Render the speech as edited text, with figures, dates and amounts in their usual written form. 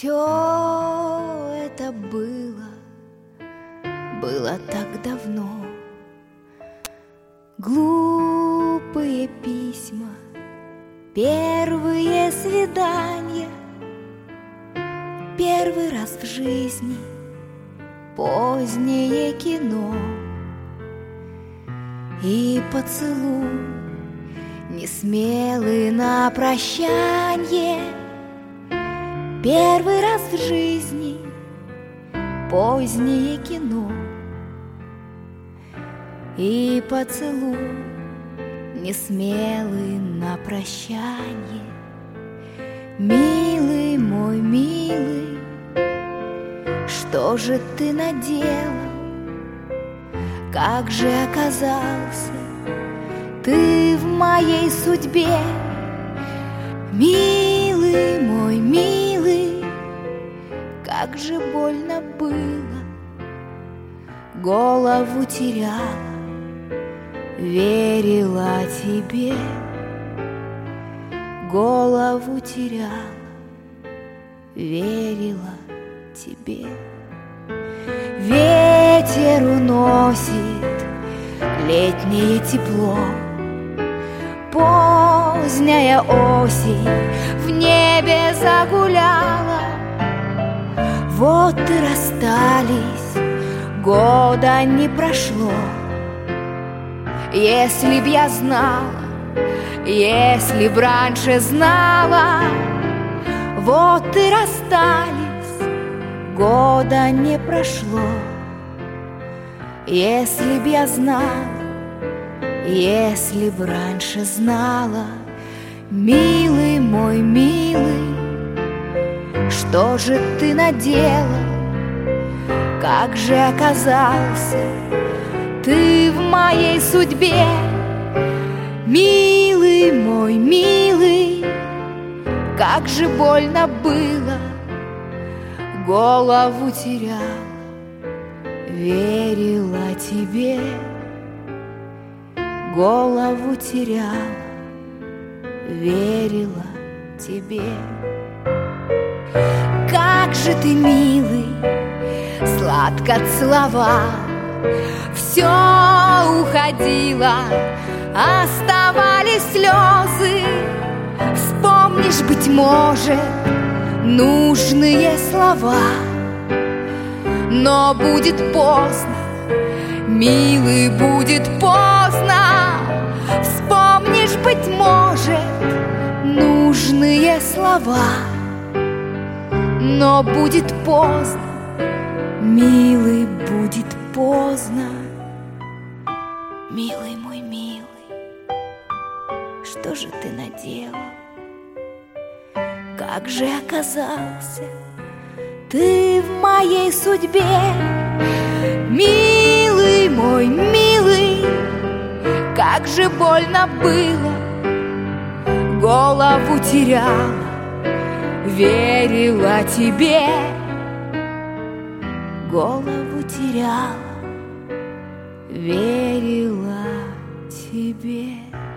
Все это было так давно. Глупые письма, первые свидания, первый раз в жизни позднее кино и поцелуй несмелый на прощанье, первый раз в жизни позднее кино и поцелуй несмелый на прощанье. Милый мой, милый, что же ты наделал? Как же оказался ты в моей судьбе? Милый мой, милый, как же больно было, голову теряла, верила тебе, голову теряла, верила тебе. Ветер уносит летнее тепло, поздняя осень в небе загуляла. Вот и расстались, года не прошло. Если б я знала, если б раньше знала, вот и расстались, года не прошло. Если б я знала, если б раньше знала, милый мой, милый, что же ты наделал? Как же оказался ты в моей судьбе? Милый мой, милый, как же больно было, голову теряла, верила тебе, голову теряла, верила тебе. Как же ты, милый, сладко целовал, все уходило, оставались слезы. Вспомнишь, быть может, нужные слова, но будет поздно, милый, будет поздно. Вспомнишь, быть может, нужные слова, но будет поздно, милый, будет поздно. Милый мой, милый, что же ты наделал? Как же оказался ты в моей судьбе? Милый мой, милый, как же больно было, голову теряла, верила тебе, голову теряла, верила тебе.